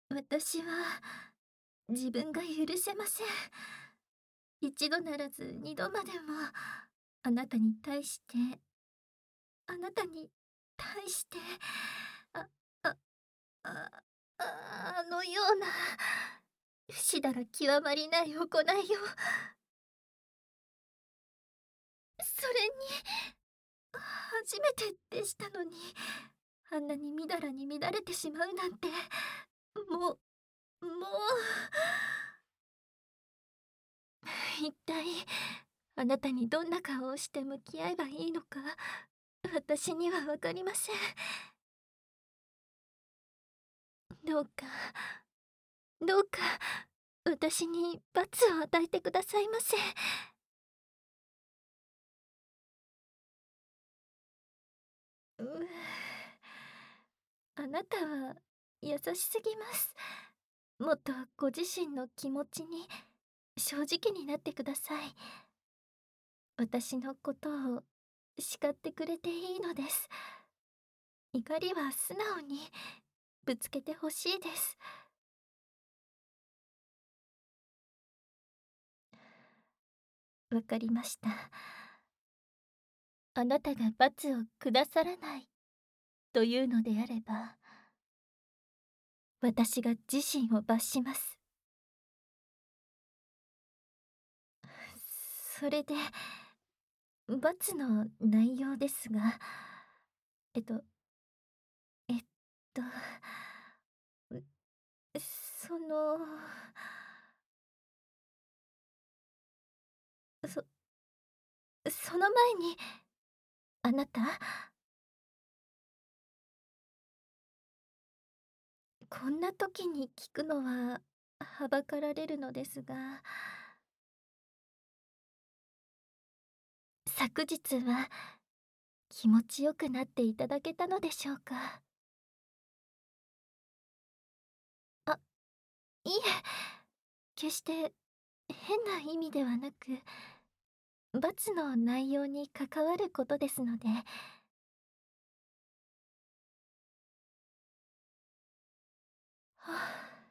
私は自分が許せません。一度ならず二度までもあなたに対して、あなたに対して、あ、あ、あ、あのような不死だら極まりない行いを、それに初めてでしたのに、あんなにみだらに乱れてしまうなんて、ももう、一体あなたにどんな顔をして向き合えばいいのか、私にはわかりません。どうか、どうか、私に罰を与えてくださいませ。うう、あなたは優しすぎます。もっとご自身の気持ちに正直になってください。私のことを叱ってくれていいのです。怒りは素直にぶつけてほしいです。わかりました。あなたが罰をくださらないというのであれば、私が自身を罰します。それで、罰の内容ですが、えっと、えっと、その、そ、その前に、あなた、こんな時に聞くのははばかられるのですが、昨日は気持ちよくなっていただけたのでしょうか。あ、いえ、決して変な意味ではなく、罰の内容に関わることですので。はあ、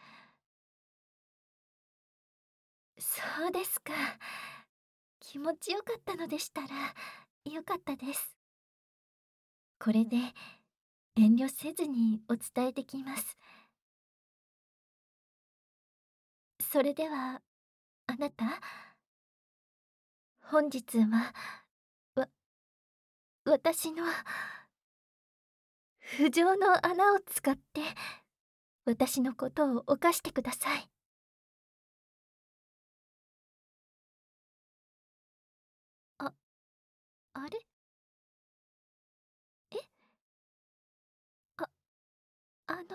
そうですか。気持ちよかったのでしたらよかったです。これで遠慮せずにお伝えできます。それでは、あなた、本日は、わ、私の不浄の穴を使って、私のことを犯してください。あ、あれ、え、あ、あの、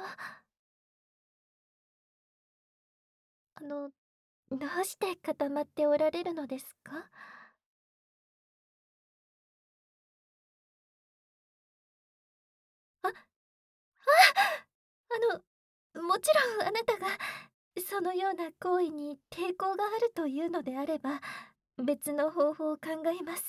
あの、どうして固まっておられるのですか？あ、もちろんあなたがそのような行為に抵抗があるというのであれば、別の方法を考えます。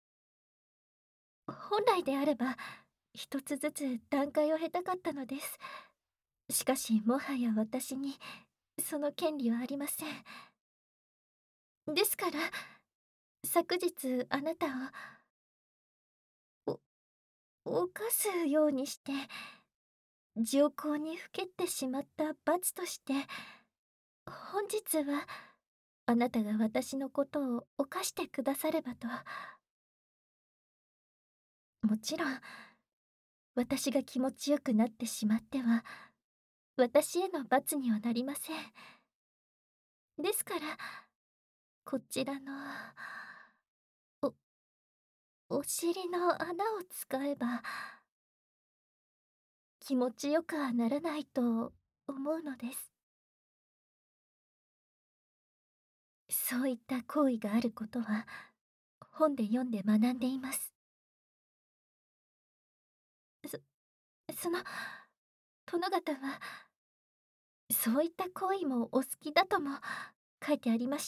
本来であれば、一つずつ段階を経たかったのです。しかし、もはや私にその権利はありません。ですから、昨日あなたを犯すようにして、上皇にふけってしまった罰として、本日はあなたが私のことを犯してくださればと。もちろん、私が気持ちよくなってしまっては、私への罰にはなりません。ですから、こちらの、お、お尻の穴を使えば、気持ちよくはならないと思うのです。そういった行為があることは、本で読んで学んでいます。そ、その、殿方は、そういった行為もお好きだとも書いてありました。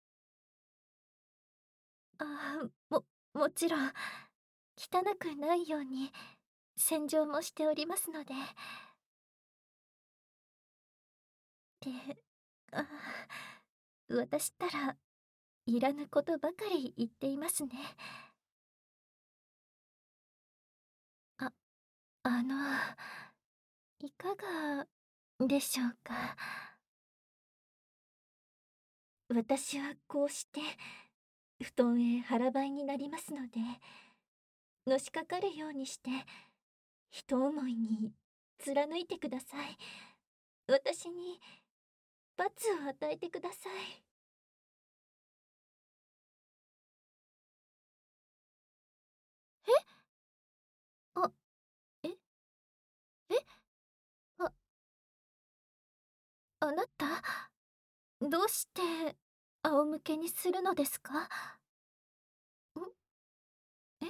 ああ、もちろん、汚くないように洗浄もしておりますので。 あ、私ったらいらぬことばかり言っていますね。あ、あの、いかがでしょうか。私はこうして布団へ腹ばいになりますので、のしかかるようにして一思いに貫いてください。私に罰を与えてください。あ、え、え、あ、あなた、どうして仰向けにするのですか？ん、え、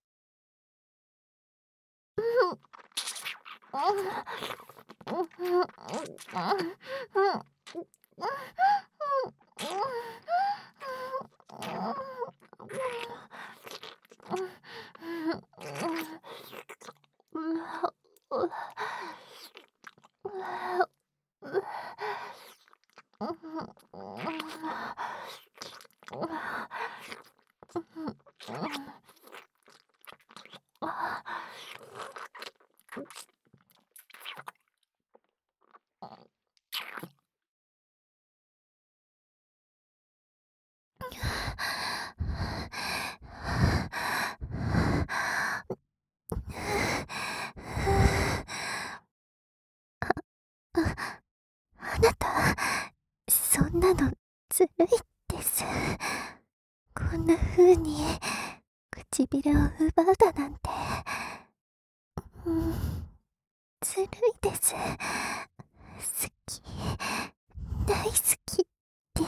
あなた、そんなのずるいです。こんな風に唇を奪うだなんて、うん、ずるいです。好き、大好きです。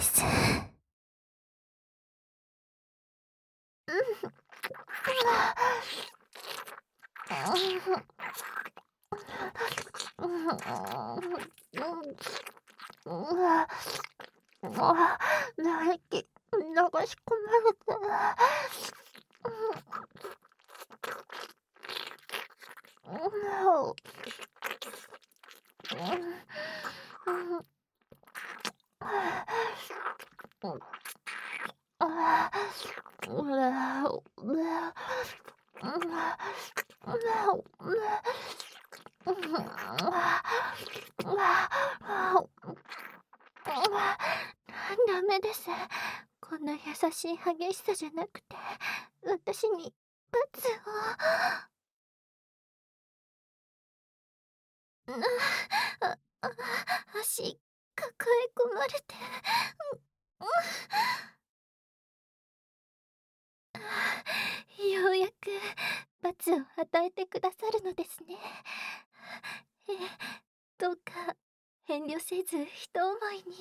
唾液流し込まれダメです。こんな優しい激しさじゃなくて、私に罰を。あ、あ、足抱え込まれて、ようやく罰を与えてくださるのですね。ええ、どうか遠慮せず一思いに。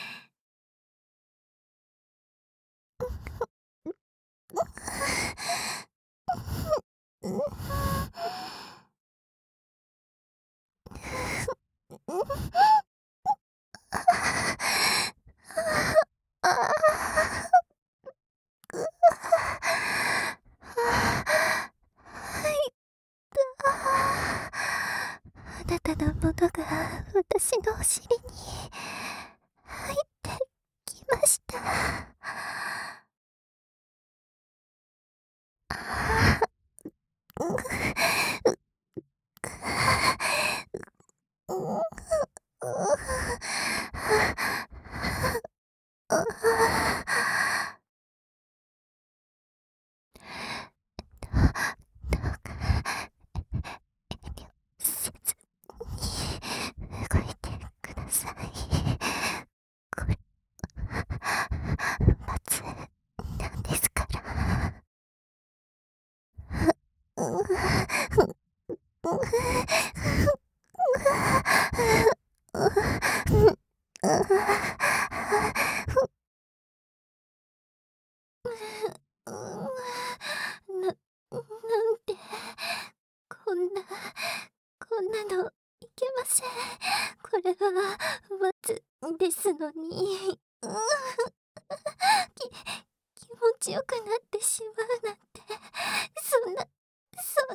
あなたのものが私のお尻に入ってきました。せずに動いてください。これ、罰なんですから。なんて、こんな、こんなのいけません。これは罰ですのに。き気持ちよくなってしまうなんて、そんな、そん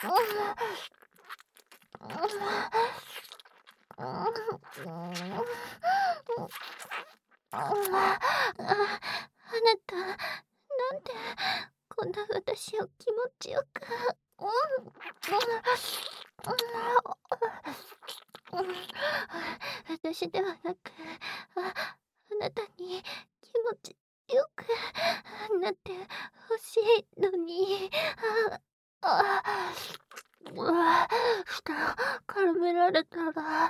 なた、なんでこんな私を気持ちよく。私ではなく、あなたに気持ちよくなってほしいのに。舌絡められたら、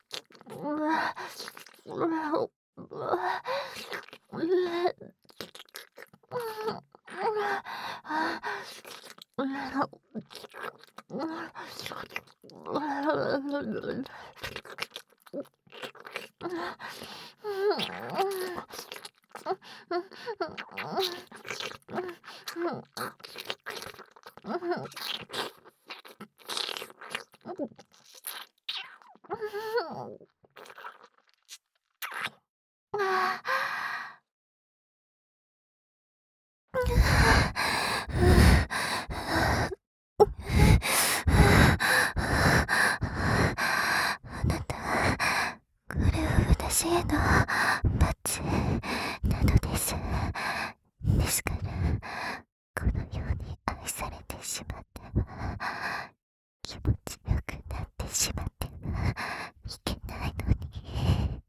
あなた、これは私への罰なのです。ですから、このように愛されてしまっては、気持ちよくなってしまってはいけないのに。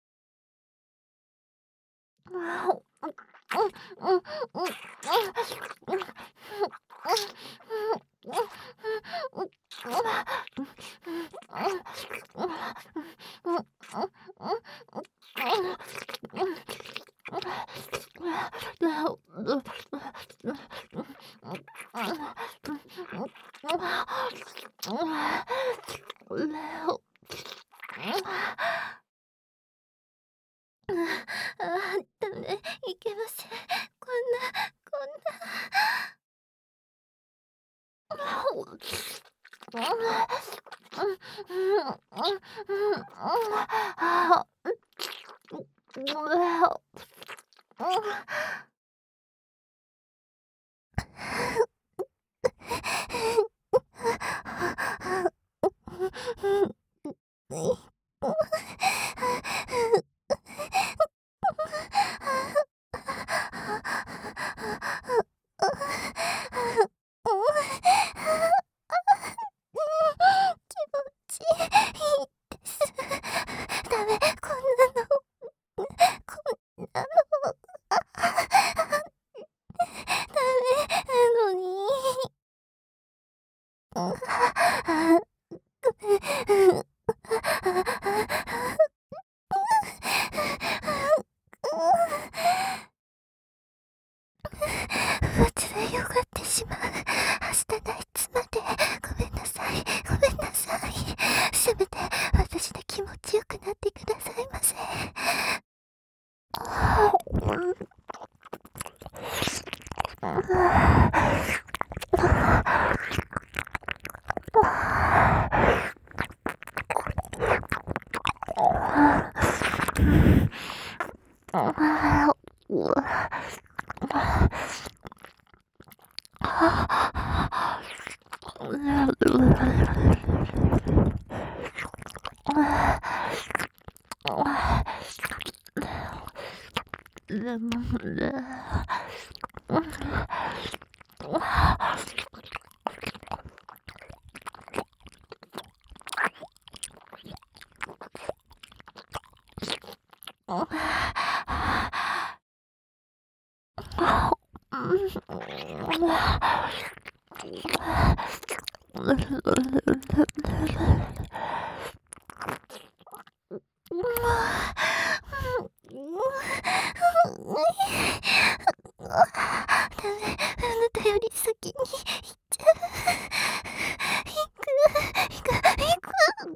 ダメ、いけません。こんダメ、こんなの、こんなの、ダメなのに。罰でよがってしまう。はしたないつまで。ごめんなさい。ごめんなさい。せめて私で気持ちよくなってくださいませ。ダメ、あなたより先に行っちゃう。行く。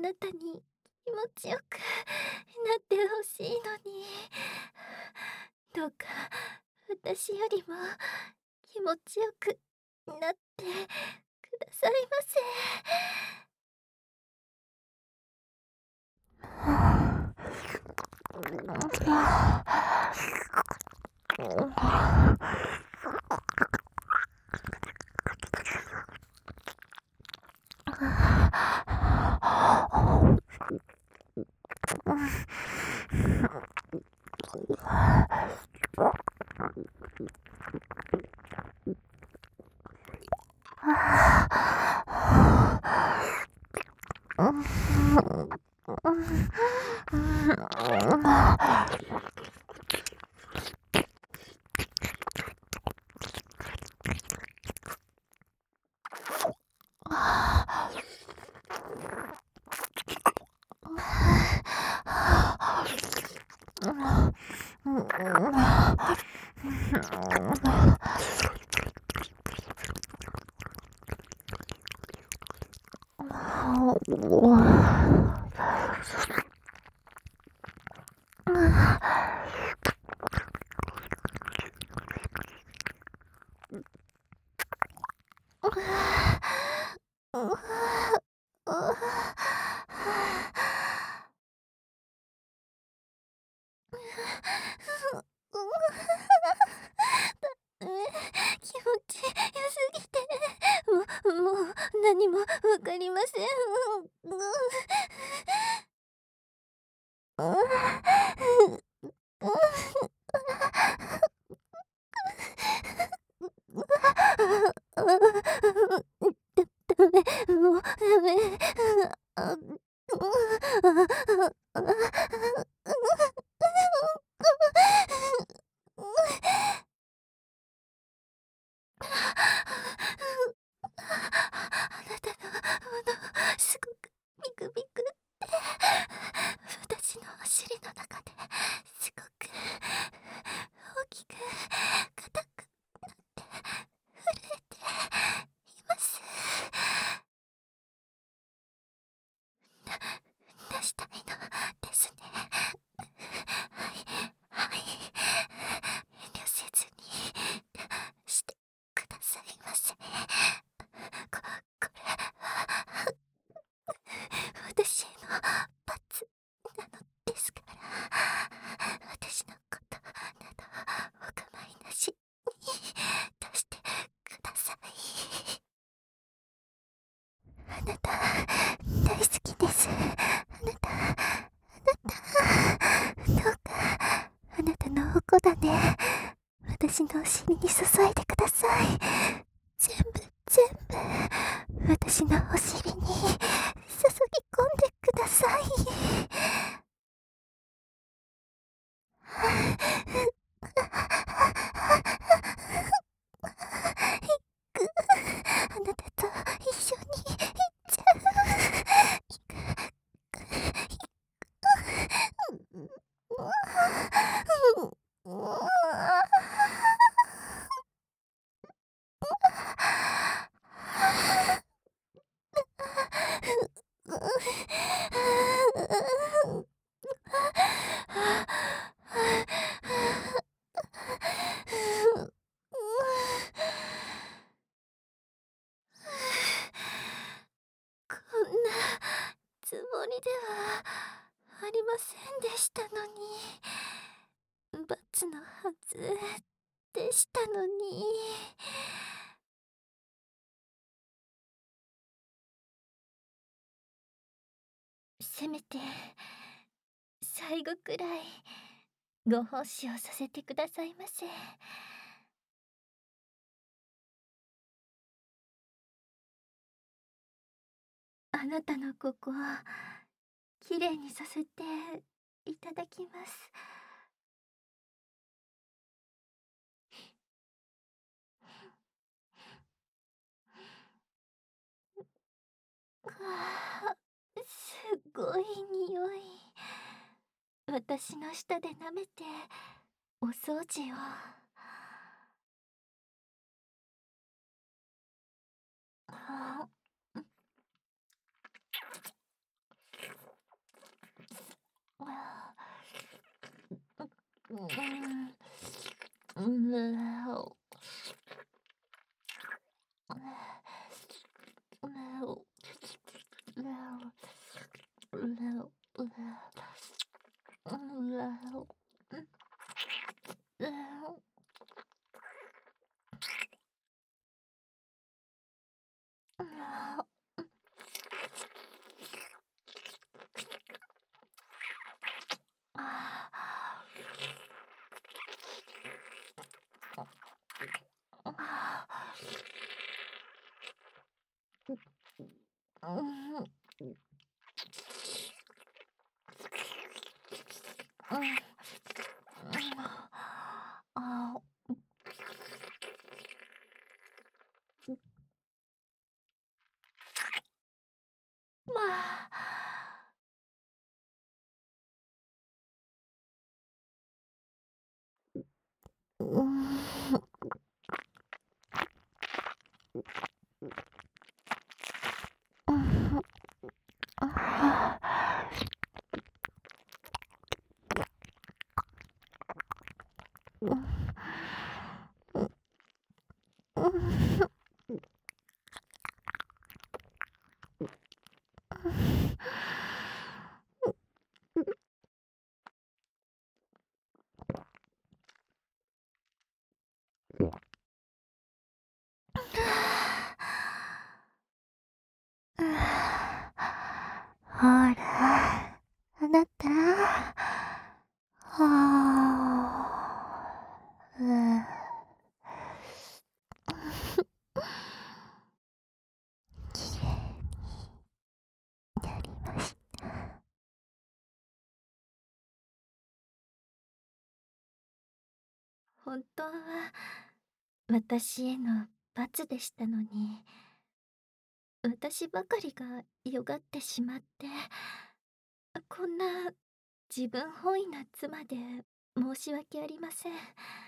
なたに気持ちよくなってほしいのに、どうか私よりも気持ちよくなってくださいませ。気持ちよすぎて、もう何もわかりません。ダメ、もうダメ。あなたのすごくビクビクって私のお尻の中ですごく大きく硬く震えています。出したいのですね。はい、遠慮せずにしてくださいませ。これは私への罰なのですから、私のことなどお構いなしに出してください。あなた大好きです。あなたどうかあなたのおこだね、私のお尻に注いでください。全部私のお尻に注ぎ込んでください。あなたと一緒に行っちゃこんなつもりではありませんでしたのに。罰のはずでしたのに。せめて最後くらいご奉仕をさせてくださいませ。あなたのここきれいにさせていただきます。はあ、すごい匂い。私の舌で舐めてお掃除を。はあ、 まあ。ほら、あなた。きれいになりました。本当は私への罰でしたのに、私ばかりがよがってしまって、こんな自分本位な妻で申し訳ありません。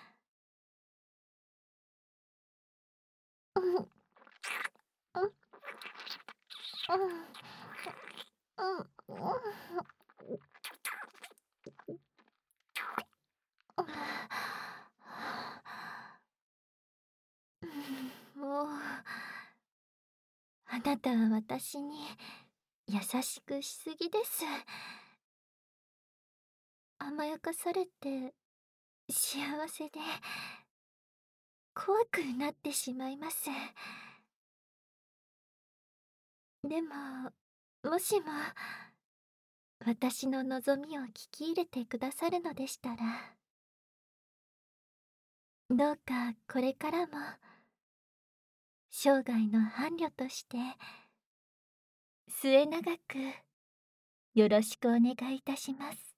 うんうんうんうんもう、あなたは私に優しくしすぎです。甘やかされて幸せで怖くなってしまいます。でも、もしも私の望みを聞き入れてくださるのでしたら、どうかこれからも生涯の伴侶として末永くよろしくお願いいたします。